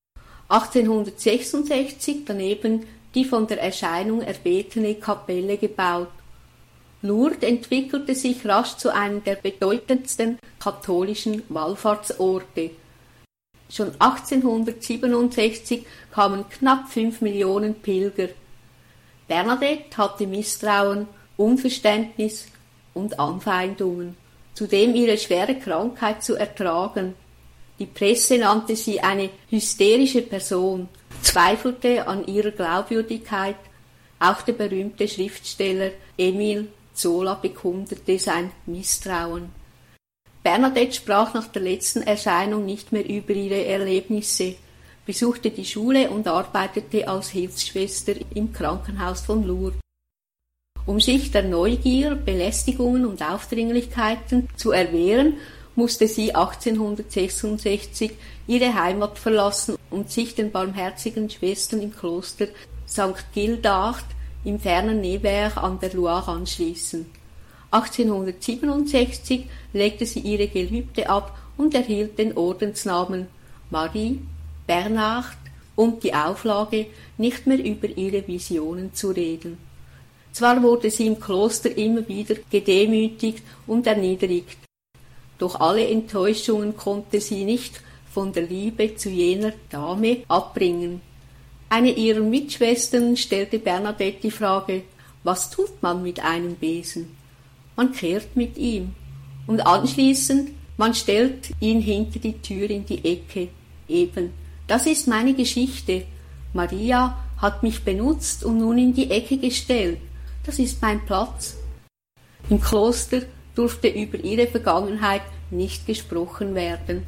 achtzehnhundertsechsundsechzig daneben die von der Erscheinung erbetene Kapelle gebaut. Lourdes entwickelte sich rasch zu einem der bedeutendsten katholischen Wallfahrtsorte. Schon achtzehnhundertsiebenundsechzig kamen knapp fünf Millionen Pilger. Bernadette hatte Misstrauen, Unverständnis und Anfeindungen, zudem ihre schwere Krankheit zu ertragen. Die Presse nannte sie eine hysterische Person, zweifelte an ihrer Glaubwürdigkeit. Auch der berühmte Schriftsteller Émile Zola bekundete sein Misstrauen. Bernadette sprach nach der letzten Erscheinung nicht mehr über ihre Erlebnisse, besuchte die Schule und arbeitete als Hilfsschwester im Krankenhaus von Lourdes. Um sich der Neugier, Belästigungen und Aufdringlichkeiten zu erwehren, musste sie achtzehnhundertsechsundsechzig ihre Heimat verlassen und sich den barmherzigen Schwestern im Kloster Sankt Gildart im fernen Nevers an der Loire anschließen. achtzehnhundertsiebenundsechzig legte sie ihre Gelübde ab und erhielt den Ordensnamen Marie Bernhardt und die Auflage, nicht mehr über ihre Visionen zu reden. Zwar wurde sie im Kloster immer wieder gedemütigt und erniedrigt, doch alle Enttäuschungen konnte sie nicht von der Liebe zu jener Dame abbringen. Eine ihrer Mitschwestern stellte Bernadette die Frage, was tut man mit einem Besen? Man kehrt mit ihm und anschließend, man stellt ihn hinter die Tür in die Ecke. Eben, das ist meine Geschichte. Maria hat mich benutzt und nun in die Ecke gestellt. Das ist mein Platz. Im Kloster durfte über ihre Vergangenheit nicht gesprochen werden.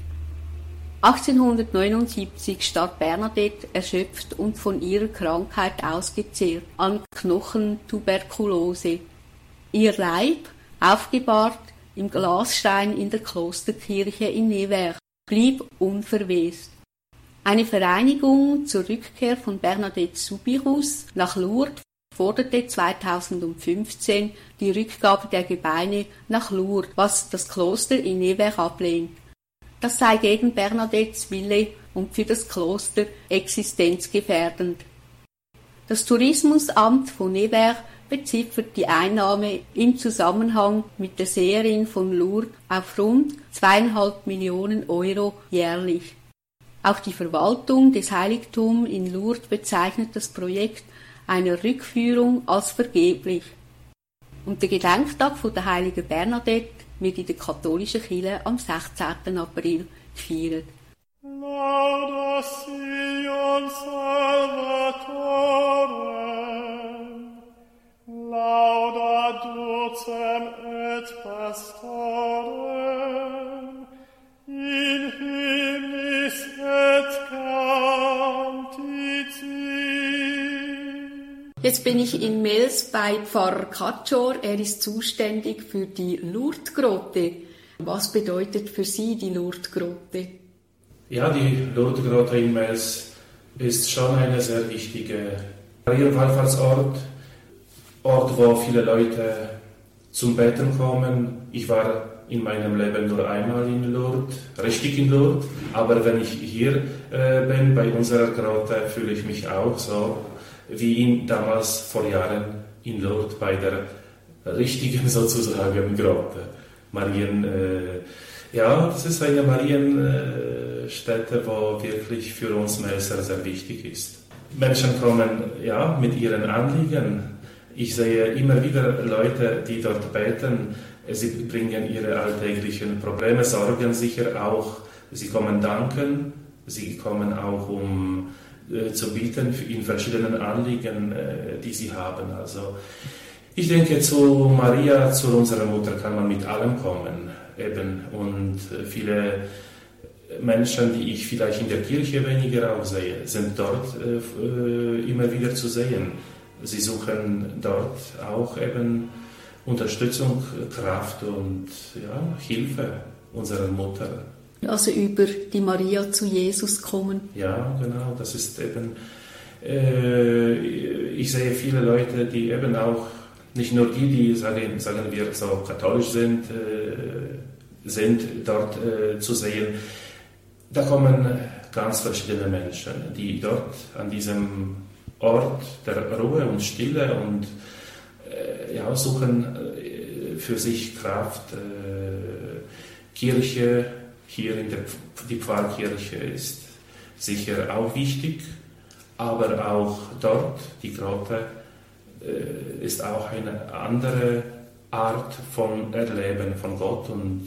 achtzehnhundertneunundsiebzig starb Bernadette erschöpft und von ihrer Krankheit ausgezehrt an Knochentuberkulose. Ihr Leib, aufgebahrt im Glasstein in der Klosterkirche in Nevers, blieb unverwest. Eine Vereinigung zur Rückkehr von Bernadette Soubirous nach Lourdes forderte zweitausendfünfzehn die Rückgabe der Gebeine nach Lourdes, was das Kloster in Nevers ablehnt. Das sei gegen Bernadettes Wille und für das Kloster existenzgefährdend. Das Tourismusamt von Nevers beziffert die Einnahme im Zusammenhang mit der Seherin von Lourdes auf rund zweieinhalb Millionen Euro jährlich. Auch die Verwaltung des Heiligtums in Lourdes bezeichnet das Projekt einer Rückführung als vergeblich. Und der Gedenktag von der heiligen Bernadette wird in der katholischen Kirche am sechzehnten April gefeiert. Lauda Sion Salvatore, lauda ducem et pastorem, in hymnis et cantici. Jetzt bin ich in Mels bei Pfarrer Katschor. Er ist zuständig für die Lourdes-Grotte. Was bedeutet für Sie die Lourdes-Grotte? Ja, die Lourdes-Grotte in Mels ist schon eine sehr wichtige Marienwallfahrtsort, Ort, wo viele Leute zum Beten kommen. Ich war in meinem Leben nur einmal in Lourdes, richtig in Lourdes, aber wenn ich hier äh, bin, bei unserer Grotte, fühle ich mich auch so, wie in, damals vor Jahren in Lourdes bei der richtigen sozusagen Grotte. Marien, äh, ja, das ist eine Marienstätte, äh, wo wirklich für uns Melser sehr wichtig ist. Menschen kommen ja, mit ihren Anliegen. Ich sehe immer wieder Leute, die dort beten. Sie bringen ihre alltäglichen Probleme, Sorgen sicher auch. Sie kommen danken. Sie kommen auch, um äh, zu bieten in verschiedenen Anliegen, äh, die sie haben. Also ich denke, zu Maria, zu unserer Mutter, kann man mit allem kommen. Eben. Und äh, viele Menschen, die ich vielleicht in der Kirche weniger auch sehe, sind dort äh, immer wieder zu sehen. Sie suchen dort auch eben Unterstützung, Kraft und ja, Hilfe unserer Mutter. Also über die Maria zu Jesus kommen. Ja, genau, das ist eben, äh, ich sehe viele Leute, die eben auch, nicht nur die, die sagen, sagen wir so katholisch sind, äh, sind dort äh, zu sehen. Da kommen ganz verschiedene Menschen, die dort an diesem Ort der Ruhe und Stille und äh, ja, suchen äh, für sich Kraft. Äh, Kirche hier in der die Pfarrkirche ist sicher auch wichtig, aber auch dort die Grotte äh, ist auch eine andere Art von Erleben von Gott und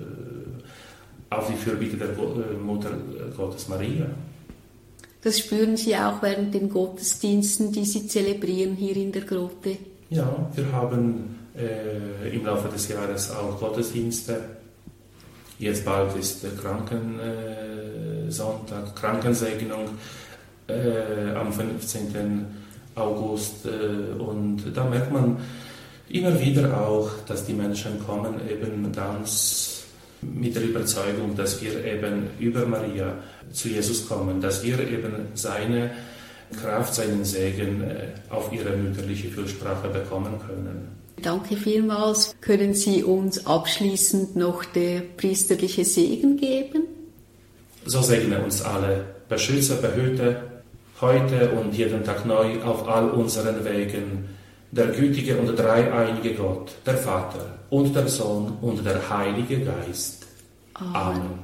äh, auf die Fürbitte der Mutter Gottes Maria. Das spüren Sie auch während den Gottesdiensten, die Sie zelebrieren hier in der Grotte? Ja, wir haben äh, im Laufe des Jahres auch Gottesdienste. Jetzt bald ist der Krankensonntag, äh, Krankensegnung äh, am fünfzehnten August. Äh, und da merkt man immer wieder auch, dass die Menschen kommen eben ganz mit der Überzeugung, dass wir eben über Maria zu Jesus kommen, dass wir eben seine Kraft, seinen Segen auf ihre mütterliche Fürsprache bekommen können. Danke vielmals. Können Sie uns abschließend noch der priesterliche Segen geben? So segne uns alle, beschütze, behüte, heute und jeden Tag neu auf all unseren Wegen, der gütige und dreieinige Gott, der Vater und der Sohn und der Heilige Geist. Amen. Amen.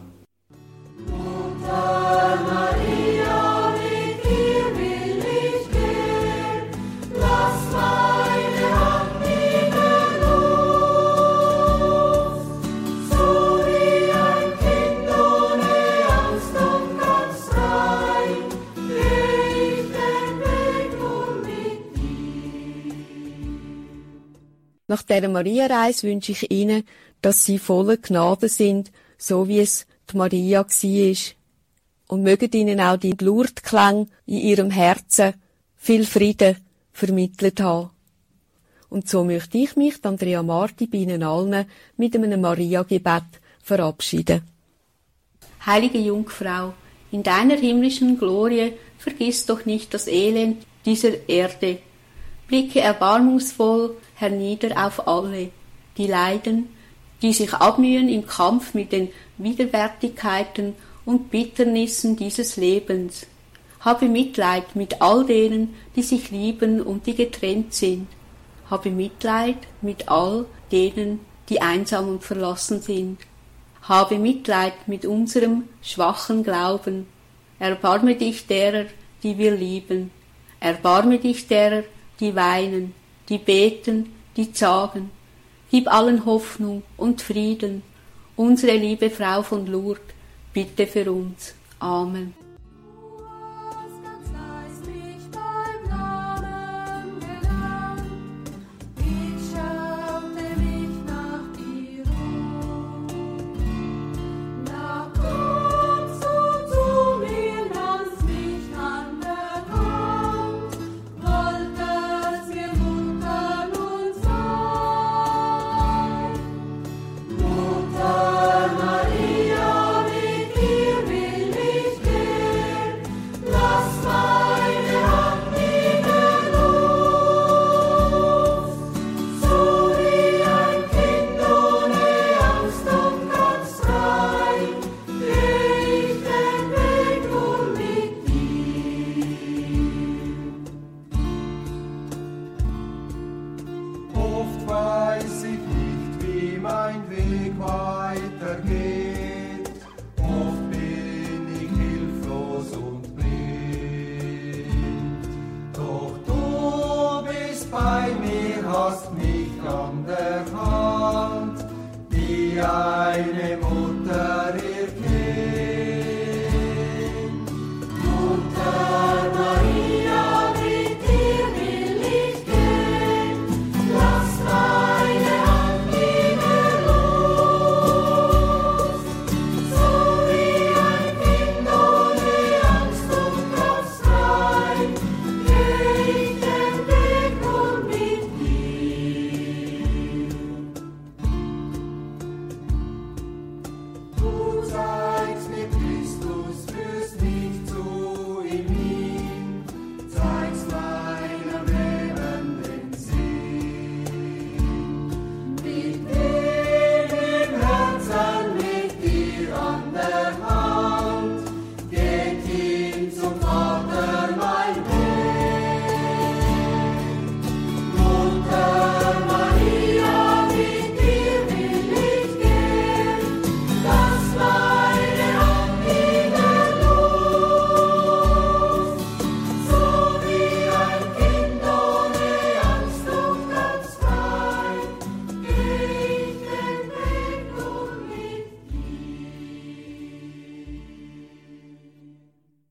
Mutter Maria, mit dir will ich gehen, lass meine Hand nimmer los, so wie ein Kind ohne Angst und ganz frei, geh ich den Weg nur mit dir. Nach dieser Maria-Reise wünsche ich Ihnen, dass Sie voller Gnade sind, so wie es die Maria war. Und mögen Ihnen auch die Lourdes-Klänge in Ihrem Herzen viel Frieden vermittelt haben. Und so möchte ich mich, Andrea Marti, bei Ihnen allen mit einem Maria-Gebet verabschieden. Heilige Jungfrau, in deiner himmlischen Glorie vergiss doch nicht das Elend dieser Erde. Blicke erbarmungsvoll hernieder auf alle, die leiden, die sich abmühen im Kampf mit den Widerwärtigkeiten und Bitternissen dieses Lebens. Habe Mitleid mit all denen, die sich lieben und die getrennt sind. Habe Mitleid mit all denen, die einsam und verlassen sind. Habe Mitleid mit unserem schwachen Glauben. Erbarme dich derer, die wir lieben. Erbarme dich derer, die weinen, die beten, die zagen. Gib allen Hoffnung und Frieden. Unsere liebe Frau von Lourdes, bitte für uns. Amen.